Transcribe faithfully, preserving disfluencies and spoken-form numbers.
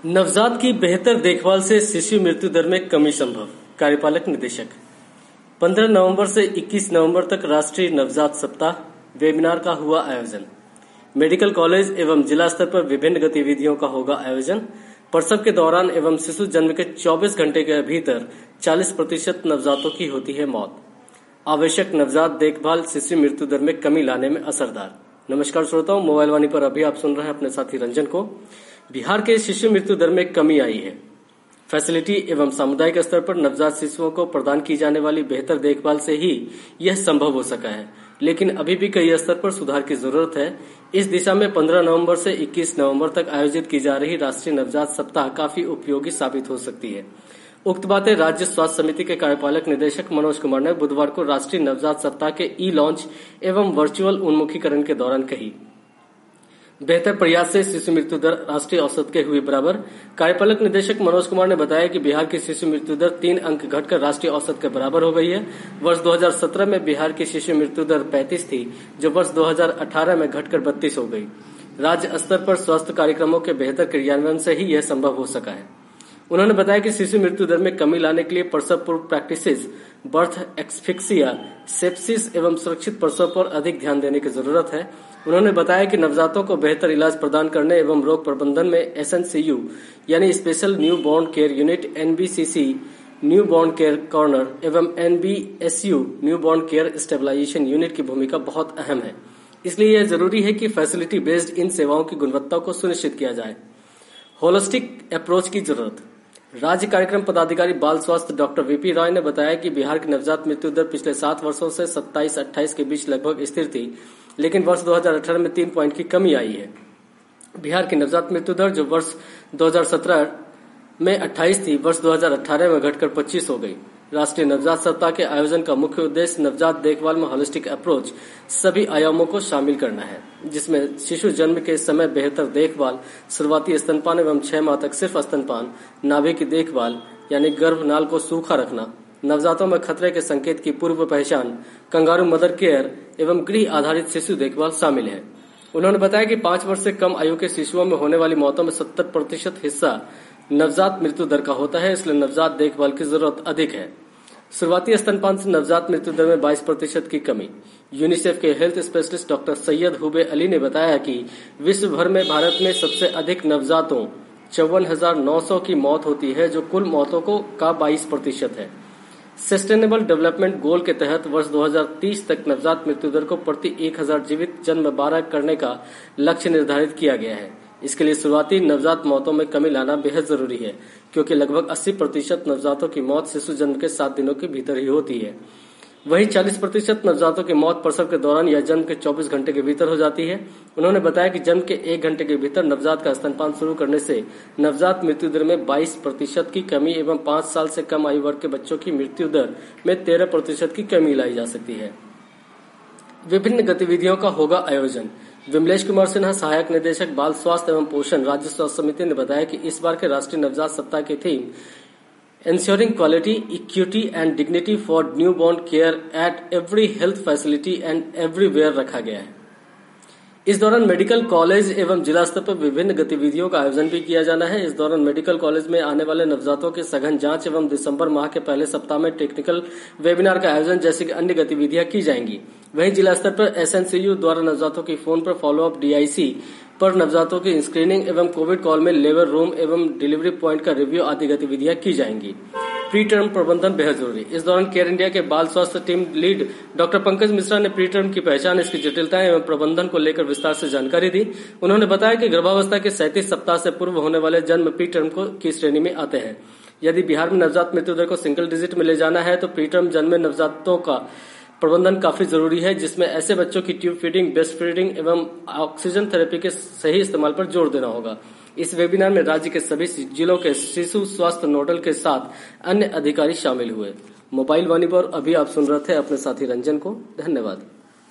नवजात की बेहतर देखभाल से शिशु मृत्यु दर में कमी संभव। कार्यपालक निदेशक। पंद्रह नवंबर से इक्कीस नवंबर तक राष्ट्रीय नवजात सप्ताह वेबिनार का हुआ आयोजन। मेडिकल कॉलेज एवं जिला स्तर पर विभिन्न गतिविधियों का होगा आयोजन। प्रसव के दौरान एवं शिशु जन्म के चौबीस घंटे के भीतर चालीस प्रतिशत नवजातों की होती है मौत। आवश्यक नवजात देखभाल शिशु मृत्यु दर में कमी लाने में असरदार। नमस्कार श्रोताओं, मोबाइल वाणी पर अभी आप सुन रहे हैं अपने साथी रंजन को। बिहार के शिशु मृत्यु दर में कमी आई है। फैसिलिटी एवं सामुदायिक स्तर पर नवजात शिशुओं को प्रदान की जाने वाली बेहतर देखभाल से ही यह संभव हो सका है, लेकिन अभी भी कई स्तर पर सुधार की जरूरत है। इस दिशा में पंद्रह नवंबर से इक्कीस नवंबर तक आयोजित की जा रही राष्ट्रीय नवजात सप्ताह काफी उपयोगी साबित हो सकती है। उक्त बातें राज्य स्वास्थ्य समिति के कार्यपालक निदेशक मनोज कुमार ने बुधवार को राष्ट्रीय नवजात सप्ताह के ई लॉन्च एवं वर्चुअल उन्मुखीकरण के दौरान कही। बेहतर प्रयास से शिशु मृत्यु दर राष्ट्रीय औसत के हुई बराबर। कार्यपालक निदेशक मनोज कुमार ने बताया कि बिहार की शिशु मृत्यु दर तीन अंक घटकर राष्ट्रीय औसत के बराबर हो गई है। वर्ष दो हज़ार सत्रह में बिहार की शिशु मृत्यु दर पैंतीस थी, जो वर्ष दो हज़ार अठारह में घटकर बत्तीस हो गई। राज्य स्तर पर स्वास्थ्य कार्यक्रमों के बेहतर क्रियान्वयन से ही यह संभव हो सका है। उन्होंने बताया कि शिशु मृत्यु दर में कमी लाने के लिए प्रसव पूर्व प्रैक्टिसेस, बर्थ एक्सफिक्सिया, सेप्सिस एवं सुरक्षित प्रसव पर अधिक ध्यान देने की जरूरत है। उन्होंने बताया कि नवजातों को बेहतर इलाज प्रदान करने एवं रोग प्रबंधन में एस एन सी यू यानी special newborn care unit, N B C C newborn care corner एवं N B S U newborn care stabilization unit की भूमिका बहुत अहम है। इसलिए यह जरूरी है कि फैसिलिटी बेस्ड इन सेवाओं की गुणवत्ता को सुनिश्चित किया जाए। होलिस्टिक अप्रोच की जरूरत। राज्य कार्यक्रम पदाधिकारी बाल स्वास्थ्य डॉक्टर वीपी रॉय ने बताया कि बिहार की नवजात मृत्यु दर पिछले सात वर्षों से सत्ताईस अट्ठाईस के बीच लगभग स्थिर थी, लेकिन वर्ष दो हज़ार अठारह में तीन पॉइंट की कमी आई है। बिहार की नवजात मृत्यु दर जो वर्ष दो हज़ार सत्रह में अट्ठाईस थी, वर्ष दो हज़ार अठारह में घटकर पच्चीस हो गई। राष्ट्रीय नवजात सप्ताह के आयोजन का मुख्य उद्देश्य नवजात देखभाल में होलिस्टिक अप्रोच सभी आयामों को शामिल करना है, जिसमें शिशु जन्म के समय बेहतर देखभाल, शुरुआती स्तनपान एवं छह माह तक सिर्फ स्तनपान, नाभि की देखभाल यानी गर्भनाल को सूखा रखना, नवजातों में खतरे के संकेत की पूर्व पहचान, कंगारू मदर केयर एवं गृह आधारित शिशु देखभाल शामिल है। उन्होंने बताया कि पांच वर्ष से कम आयु के शिशुओं में होने वाली मौतों में सत्तर प्रतिशत हिस्सा नवजात मृत्यु दर का होता है, इसलिए नवजात देखभाल की जरूरत अधिक है। शुरुआती स्तनपान से नवजात मृत्यु दर में बाईस प्रतिशत की कमी। यूनिसेफ के health specialist doctor Syed Hube Ali ने बताया कि विश्व भर में भारत में सबसे अधिक नवजातों चौवन हजार नौ सौ की मौत होती है, जो कुल मौतों को का बाईस प्रतिशत है। सस्टेनेबल डेवलपमेंट गोल के तहत वर्ष दो हज़ार तीस तक नवजात मृत्यु दर को प्रति एक हजार जीवित जन्म बारह करने का लक्ष्य निर्धारित किया गया है। इसके लिए शुरुआती नवजात मौतों में कमी लाना बेहद जरूरी है, क्योंकि लगभग अस्सी प्रतिशत नवजातों की मौत शिशु जन्म के सात दिनों के भीतर ही होती है। वहीं चालीस प्रतिशत नवजातों की मौत प्रसव के दौरान या जन्म के चौबीस घंटे के भीतर हो जाती है। उन्होंने बताया कि जन्म के एक घंटे के भीतर नवजात का स्तनपान शुरू करने से नवजात मृत्यु दर में बाईस प्रतिशत की कमी एवं पांच साल से कम आयु वर्ग के बच्चों की मृत्यु दर में तेरह प्रतिशत की कमी लाई जा सकती है। विभिन्न गतिविधियों का होगा आयोजन। विमलेश कुमार सिन्हा, सहायक निदेशक बाल स्वास्थ्य एवं पोषण, राज्य स्वास्थ्य समिति ने बताया कि इस बार के राष्ट्रीय नवजात सप्ताह की theme Ensuring quality, equity and dignity for newborn care at every health facility and everywhere रखा गया है। इस दौरान मेडिकल कॉलेज एवं जिला स्तर पर विभिन्न गतिविधियों का आयोजन भी किया जाना है। इस दौरान मेडिकल कॉलेज में आने वाले नवजातों की सघन जांच एवं दिसंबर माह के पहले सप्ताह में टेक्निकल वेबिनार का आयोजन जैसी अन्य गतिविधियां की जाएंगी। वहीं जिला स्तर पर एस एन सी यू द्वारा नवजातों की फोन पर फॉलोअप, डी आई सी पर नवजातों की स्क्रीनिंग एवं कोविड कॉल में लेबर रूम एवं डिलीवरी प्वाइंट का रिव्यू आदि गतिविधियां की जाएंगी। प्री टर्म प्रबंधन बेहद जरूरी। इस दौरान केयर इंडिया के बाल स्वास्थ्य team lead doctor Pankaj Mishra ने प्री टर्म की पहचान, इसकी जटिलताएं एवं प्रबंधन को लेकर विस्तार से जानकारी दी। उन्होंने बताया कि गर्भावस्था के सैंतीस सप्ताह से पूर्व होने वाले जन्म प्री टर्म की श्रेणी में आते हैं। यदि बिहार में नवजात मृत्यु दर को सिंगल डिजिट में ले जाना है तो प्री टर्म जन्मे नवजातों का प्रबंधन काफी जरूरी है, जिसमें ऐसे बच्चों की ट्यूब फीडिंग, ब्रेस्ट फीडिंग एवं ऑक्सीजन थेरेपी के सही इस्तेमाल पर जोर देना होगा। इस वेबिनार में राज्य के सभी जिलों के शिशु स्वास्थ्य नोडल के साथ अन्य अधिकारी शामिल हुए। मोबाइल वाणी पर अभी आप सुन रहे थे अपने साथी रंजन को। धन्यवाद।